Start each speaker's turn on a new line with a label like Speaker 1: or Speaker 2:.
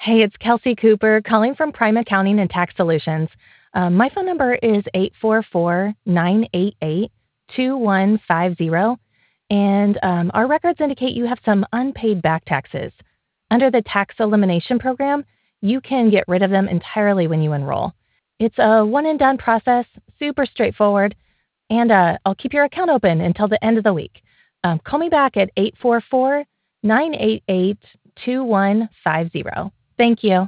Speaker 1: Hey, it's Kelsey Cooper calling from Prime Accounting and Tax Solutions. My phone number is 844-988-2150, and our records indicate you have some unpaid back taxes. Under the Tax Elimination Program, you can get rid of them entirely when you enroll. It's a one-and-done process, super straightforward, and I'll keep your account open until the end of the week. Call me back at 844-988-2150. Thank you.